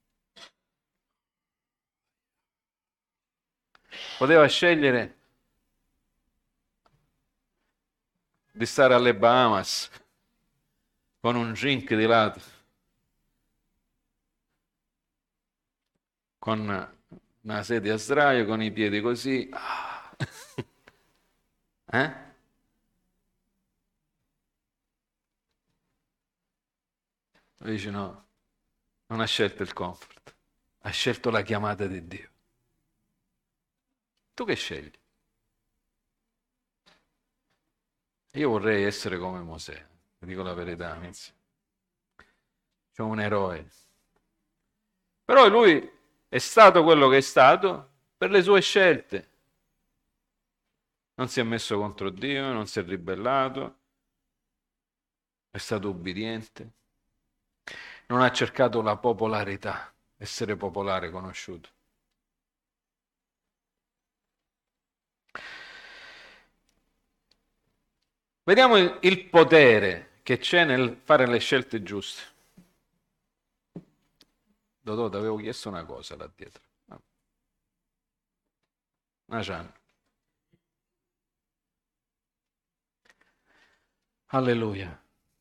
Poteva scegliere di stare alle Bahamas con un drink di lato, con una sedia a sdraio, con i piedi così. Ah. Eh? Lui dice no, non ha scelto il comfort, ha scelto la chiamata di Dio. Tu che scegli? Io vorrei essere come Mosè, vi dico la verità, amici. C'è un eroe. Però lui è stato quello che è stato per le sue scelte. Non si è messo contro Dio, non si è ribellato, è stato ubbidiente, non ha cercato la popolarità, essere popolare, conosciuto. Vediamo il, il potere che c'è nel fare le scelte giuste. Dodò, ti avevo chiesto una cosa là dietro. Una cian. Alleluia.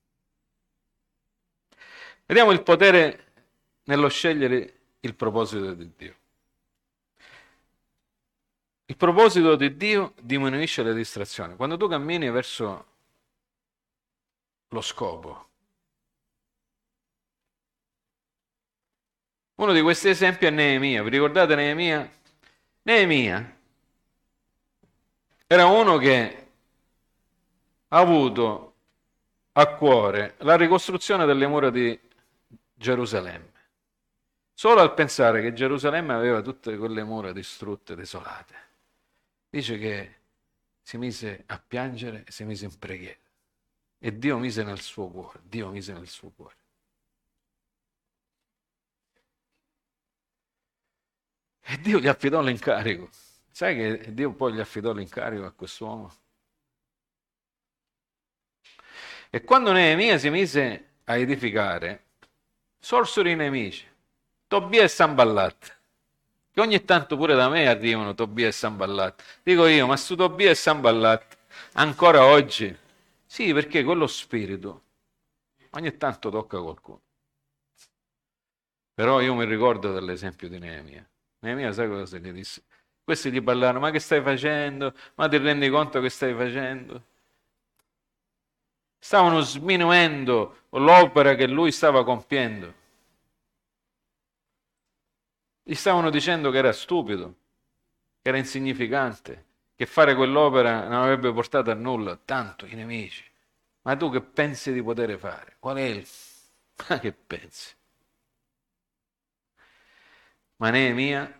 Vediamo il potere nello scegliere il proposito di Dio. Il proposito di Dio diminuisce le distrazioni. Quando tu cammini verso lo scopo. Uno di questi esempi è Neemia. Vi ricordate Neemia? Neemia era uno che ha avuto a cuore la ricostruzione delle mura di Gerusalemme. Solo al pensare che Gerusalemme aveva tutte quelle mura distrutte, desolate, dice che si mise a piangere e si mise in preghiera. E Dio mise nel suo cuore, Dio mise nel suo cuore. E Dio gli affidò l'incarico. Sai che Dio poi gli affidò l'incarico a quest'uomo? E quando Neemia si mise a edificare, sorsero i nemici, Tobia e Sanballat, che ogni tanto pure da me arrivano Tobia e Sanballat. Dico io, ma su Tobia e Sanballat, ancora oggi? Sì, perché quello spirito ogni tanto tocca qualcuno. Però io mi ricordo dell'esempio di Neemia. Neemia, sai cosa gli disse? Questi gli parlarono, ma che stai facendo? Ma ti rendi conto che stai facendo? Stavano sminuendo l'opera che lui stava compiendo. Gli stavano dicendo che era stupido, che era insignificante, che fare quell'opera non avrebbe portato a nulla. Tanto i nemici. Ma tu che pensi di poter fare? Qual è il... Ma che pensi? Ma Neemia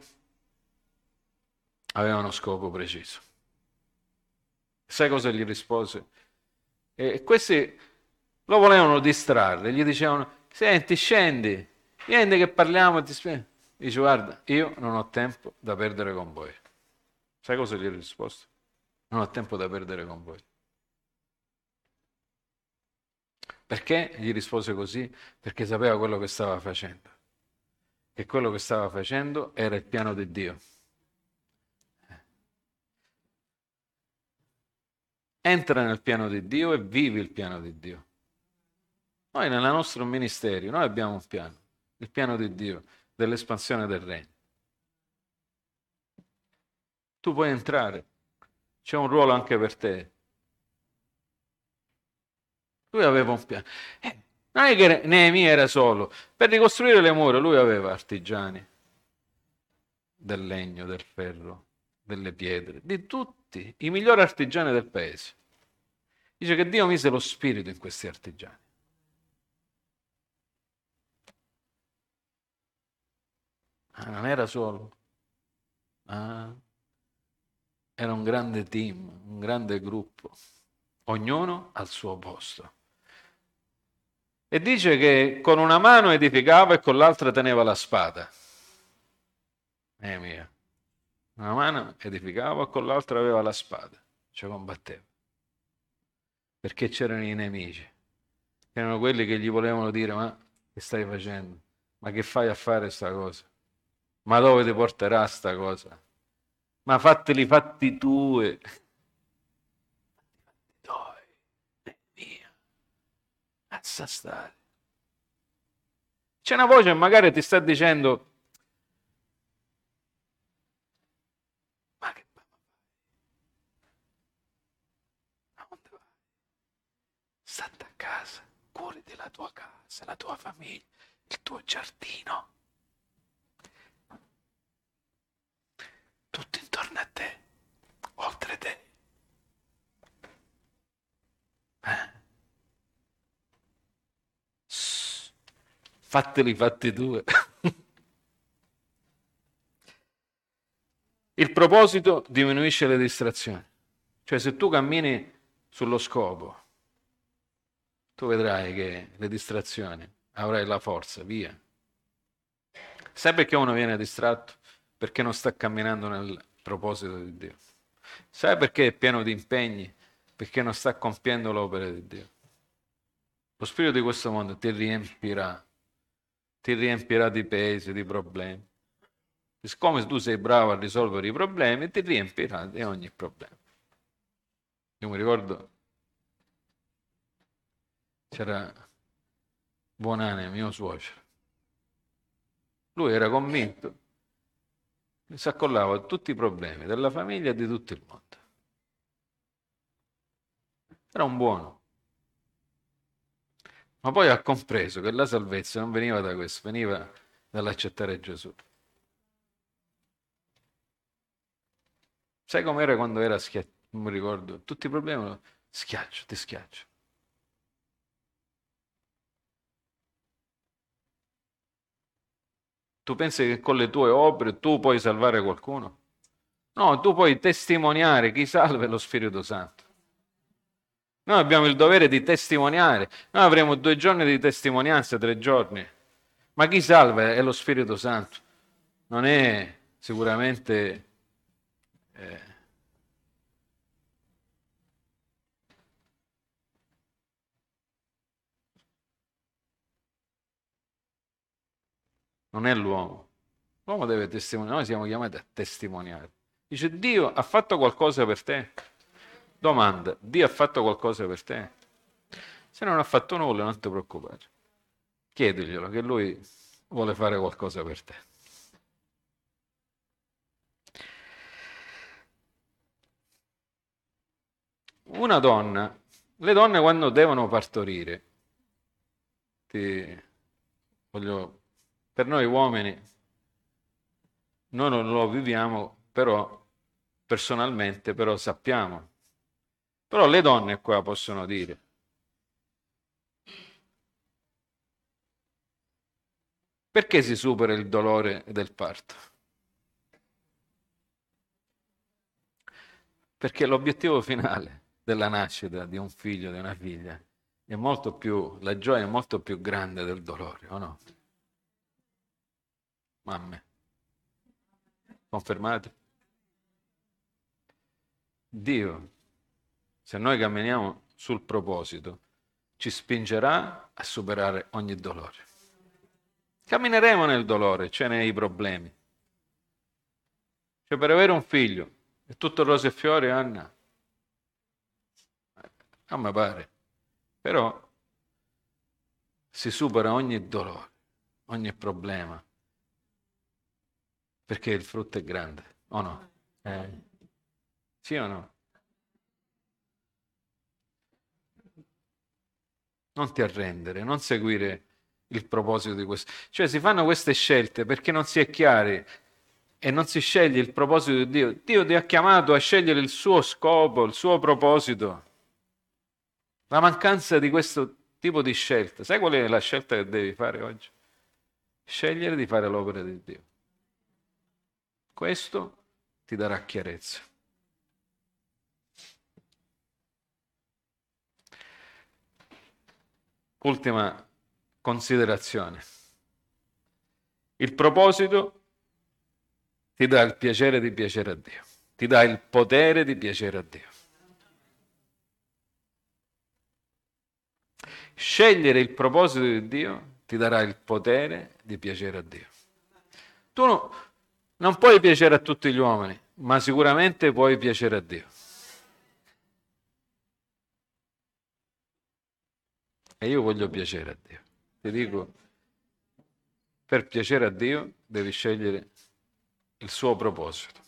aveva uno scopo preciso. Sai cosa gli rispose? E questi lo volevano distrarre, gli dicevano, senti, scendi, vieni che parliamo e ti spiego. Dice, guarda, io non ho tempo da perdere con voi. Sai cosa gli ha risposto? Non ho tempo da perdere con voi. Perché gli rispose così? Perché sapeva quello che stava facendo. E quello che stava facendo era il piano di Dio. Entra nel piano di Dio e vivi il piano di Dio. Noi nel nostro ministero, noi abbiamo un piano, il piano di Dio, dell'espansione del regno. Tu puoi entrare, c'è un ruolo anche per te. Lui aveva un piano. Eh, non è che Neemia era solo. Per ricostruire le mura lui aveva artigiani del legno, del ferro, delle pietre, di tutti, i migliori artigiani del paese. Dice che Dio mise lo spirito in questi artigiani. Ah, non era solo. Ah, era un grande team, un grande gruppo, ognuno al suo posto. E dice che con una mano edificava e con l'altra teneva la spada. Eh mia. Una mano edificava e con l'altra aveva la spada, cioè combatteva. Perché c'erano i nemici, erano quelli che gli volevano dire, ma che stai facendo? Ma che fai a fare sta cosa? Ma dove ti porterà sta cosa? Ma fateli fatti tue. Dove? È mia. Azza stare. C'è una voce che magari ti sta dicendo, ma che ma dove vai? State a casa, curi della tua casa, la tua famiglia, il tuo giardino. Tutto intorno a te, oltre te. Eh? Sss, fatteli fatti tu. Il proposito diminuisce le distrazioni. Cioè, se tu cammini sullo scopo, tu vedrai che le distrazioni avrai la forza, via. Sai perché uno viene distratto? Perché non sta camminando nel proposito di Dio. Sai perché è pieno di impegni? Perché non sta compiendo l'opera di Dio. Lo spirito di questo mondo ti riempirà, ti riempirà di pesi, di problemi. E siccome tu sei bravo a risolvere i problemi, ti riempirà di ogni problema. Io mi ricordo, c'era Buonanima, mio suocero. Lui era convinto, si accollava a tutti i problemi della famiglia e di tutto il mondo. Era un buono. Ma poi ha compreso che la salvezza non veniva da questo, veniva dall'accettare Gesù. Sai com'era quando era schiacciato? Non mi ricordo. Tutti i problemi, schiaccio, ti schiaccio. Tu pensi che con le tue opere tu puoi salvare qualcuno? No, tu puoi testimoniare, chi salva è lo Spirito Santo. Noi abbiamo il dovere di testimoniare. Noi avremo due giorni di testimonianza, tre giorni. Ma chi salva è lo Spirito Santo. Non è sicuramente... Eh, non è l'uomo. L'uomo deve testimoniare. Noi siamo chiamati a testimoniare. Dice, Dio ha fatto qualcosa per te? Domanda, Dio ha fatto qualcosa per te? Se non ha fatto nulla, non ti preoccupare. Chiediglielo, che Lui vuole fare qualcosa per te. Una donna, le donne quando devono partorire, ti voglio, per noi uomini, noi non lo viviamo, però personalmente, però sappiamo. Però le donne qua possono dire. Perché si supera il dolore del parto? Perché l'obiettivo finale della nascita di un figlio, di una figlia, è molto più, la gioia è molto più grande del dolore, o no? Mamme, confermate? Dio, se noi camminiamo sul proposito, ci spingerà a superare ogni dolore. Cammineremo nel dolore, cioè nei problemi. Cioè per avere un figlio, è tutto rose e fiori, Anna? A me pare. Però si supera ogni dolore, ogni problema, perché il frutto è grande, o no? Eh. Sì o no? Non ti arrendere, non seguire il proposito di questo. Cioè si fanno queste scelte perché non si è chiari e non si sceglie il proposito di Dio. Dio ti ha chiamato a scegliere il suo scopo, il suo proposito. La mancanza di questo tipo di scelta. Sai qual è la scelta che devi fare oggi? Scegliere di fare l'opera di Dio. Questo ti darà chiarezza. Ultima considerazione. Il proposito ti dà il piacere di piacere a Dio, ti dà il potere di piacere a Dio. Scegliere il proposito di Dio ti darà il potere di piacere a Dio. Tu no, non puoi piacere a tutti gli uomini, ma sicuramente puoi piacere a Dio. E io voglio piacere a Dio. Ti dico, per piacere a Dio devi scegliere il suo proposito.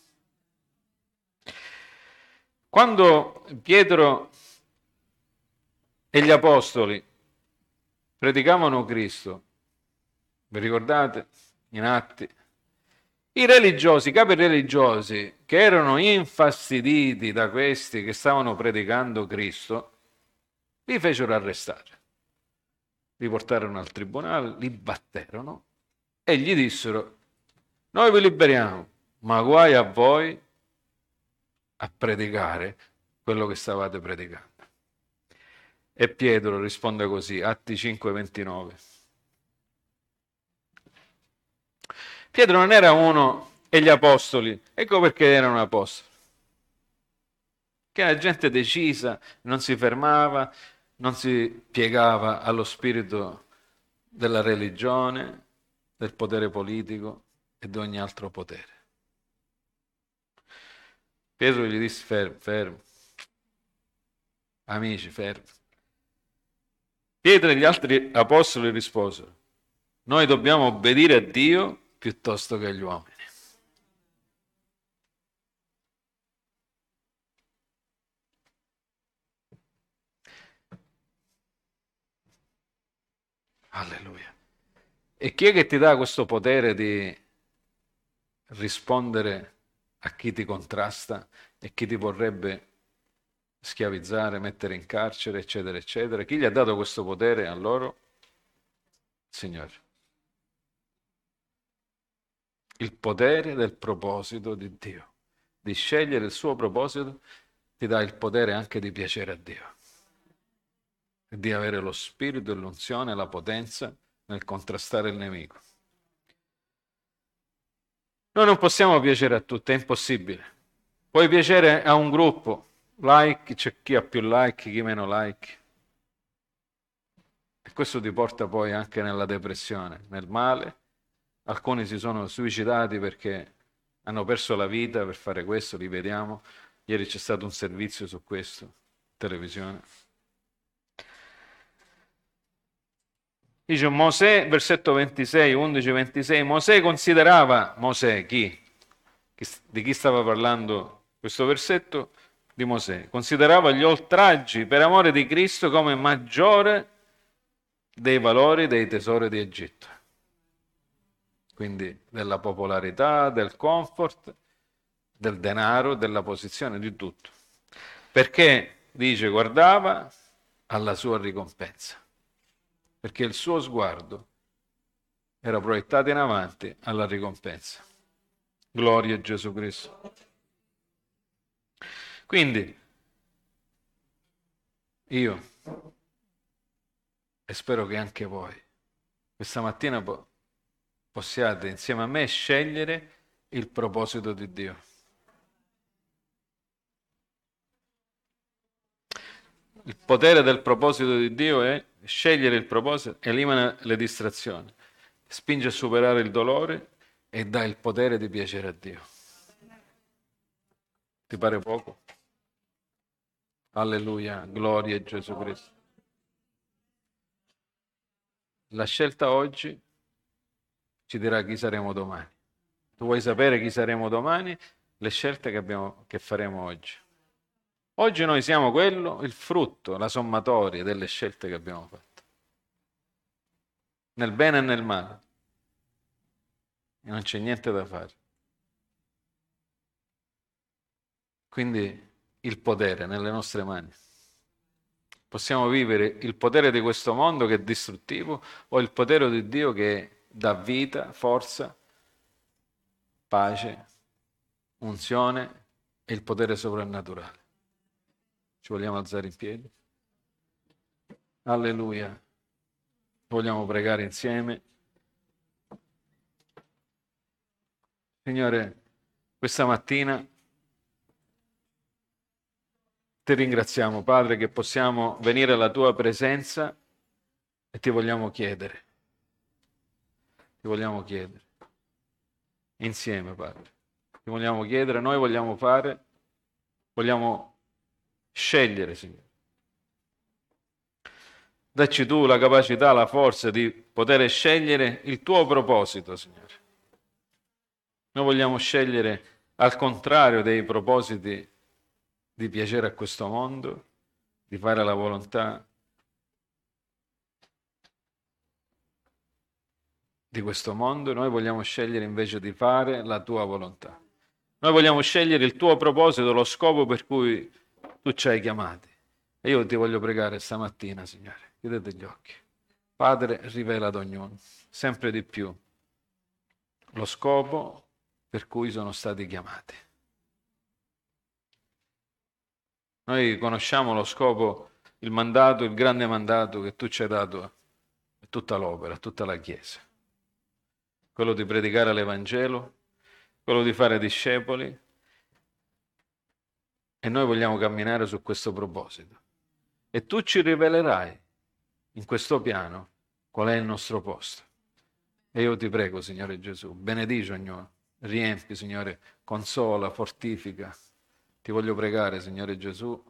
Quando Pietro e gli apostoli predicavano Cristo, vi ricordate? In Atti. I religiosi, i capi religiosi, che erano infastiditi da questi che stavano predicando Cristo, li fecero arrestare. Li portarono al tribunale, li batterono e gli dissero: noi vi liberiamo, ma guai a voi a predicare quello che stavate predicando. E Pietro risponde così, Atti cinque ventinove. Pietro non era uno, e gli apostoli, ecco perché erano apostoli, che era gente decisa, non si fermava, non si piegava allo spirito della religione, del potere politico e di ogni altro potere. Pietro gli disse: fermo, fermo, amici, fermo. Pietro e gli altri apostoli risposero: noi dobbiamo obbedire a Dio piuttosto che agli uomini. Alleluia. E chi è che ti dà questo potere di rispondere a chi ti contrasta e chi ti vorrebbe schiavizzare, mettere in carcere, eccetera, eccetera? Chi gli ha dato questo potere a loro? Signore. Il potere del proposito di Dio. Di scegliere il suo proposito ti dà il potere anche di piacere a Dio. Di avere lo spirito, l'unzione, la potenza nel contrastare il nemico. Noi non possiamo piacere a tutti, è impossibile. Puoi piacere a un gruppo, like, c'è chi ha più like, chi meno like. E questo ti porta poi anche nella depressione, nel male. Alcuni si sono suicidati perché hanno perso la vita per fare questo, li vediamo. Ieri c'è stato un servizio su questo, in televisione. Dice Mosè, versetto ventisei, undici ventisei, Mosè considerava, Mosè chi? Di chi stava parlando questo versetto? Di Mosè. Considerava gli oltraggi per amore di Cristo come maggiore dei valori dei tesori di Egitto. Quindi della popolarità, del comfort, del denaro, della posizione, di tutto. Perché, dice, guardava alla sua ricompensa. Perché il suo sguardo era proiettato in avanti alla ricompensa. Gloria a Gesù Cristo. Quindi, io, e spero che anche voi, questa mattina possiate insieme a me scegliere il proposito di Dio. Il potere del proposito di Dio è scegliere il proposito, elimina le distrazioni, spinge a superare il dolore e dà il potere di piacere a Dio. Ti pare poco? Alleluia, gloria a Gesù Cristo. La scelta oggi ci dirà chi saremo domani. Tu vuoi sapere chi saremo domani? Le scelte che, abbiamo, che faremo oggi. Oggi noi siamo quello, il frutto, la sommatoria delle scelte che abbiamo fatto. Nel bene e nel male. E non c'è niente da fare. Quindi il potere nelle nostre mani. Possiamo vivere il potere di questo mondo che è distruttivo o il potere di Dio che dà vita, forza, pace, unzione e il potere soprannaturale. Ci vogliamo alzare in piedi? Alleluia. Vogliamo pregare insieme? Signore, questa mattina ti ringraziamo, Padre, che possiamo venire alla tua presenza e ti vogliamo chiedere. Ti vogliamo chiedere. Insieme, Padre. Ti vogliamo chiedere, noi vogliamo fare, vogliamo scegliere, Signore. Dacci tu la capacità, la forza di poter scegliere il tuo proposito, Signore. Noi vogliamo scegliere al contrario dei propositi di piacere a questo mondo, di fare la volontà di questo mondo, noi vogliamo scegliere invece di fare la tua volontà. Noi vogliamo scegliere il tuo proposito, lo scopo per cui tu ci hai chiamati. E io ti voglio pregare stamattina, Signore, chiudete gli occhi. Padre, rivela ad ognuno sempre di più lo scopo per cui sono stati chiamati. Noi conosciamo lo scopo, il mandato, il grande mandato che tu ci hai dato a tutta l'opera, a tutta la Chiesa. Quello di predicare l'Evangelo, quello di fare discepoli, e noi vogliamo camminare su questo proposito. E tu ci rivelerai in questo piano qual è il nostro posto. E io ti prego, Signore Gesù, benedici ognuno, riempi, Signore, consola, fortifica. Ti voglio pregare, Signore Gesù,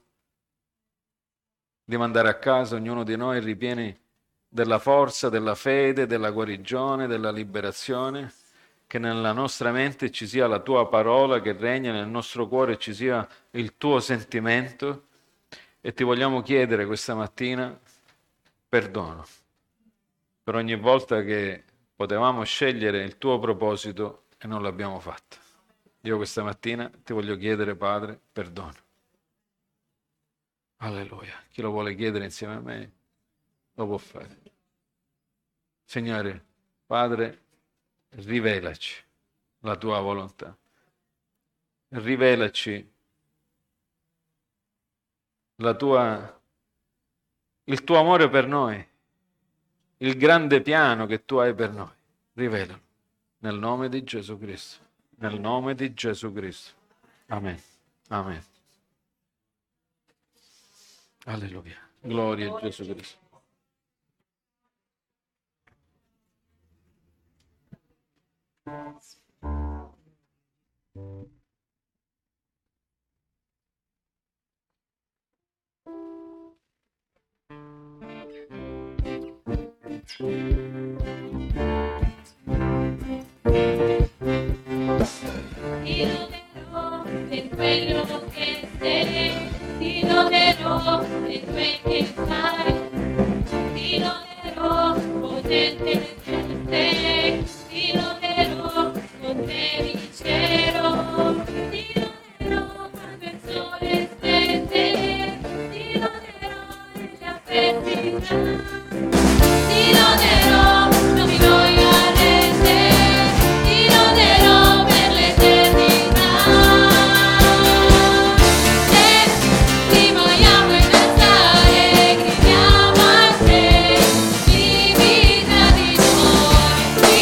di mandare a casa ognuno di noi ripieni della forza, della fede, della guarigione, della liberazione, che nella nostra mente ci sia la tua parola che regna, nel nostro cuore ci sia il tuo sentimento, e ti vogliamo chiedere questa mattina perdono per ogni volta che potevamo scegliere il tuo proposito e non l'abbiamo fatto. Io questa mattina ti voglio chiedere, Padre, perdono. Alleluia. Chi lo vuole chiedere insieme a me lo può fare. Signore, Padre, rivelaci la tua volontà. Rivelaci la tua, il tuo amore per noi, il grande piano che tu hai per noi. Rivelalo nel nome di Gesù Cristo. Nel nome di Gesù Cristo. Amen. Amen. Alleluia. Gloria a Gesù Cristo. Ti loderò per quello che sei, ti loderò per quel che fai, ti loderò potente che sei, ti loderò con te vincerò, ti loderò quando il sole splende, ti loderò nella avversità, ti loderò, non mi voglio arrendere, ti loderò per l'eternità. Se ti vogliamo innalzare, gridiamo a te, vivi tra di noi,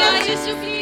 Gloria a Gesù Cristo.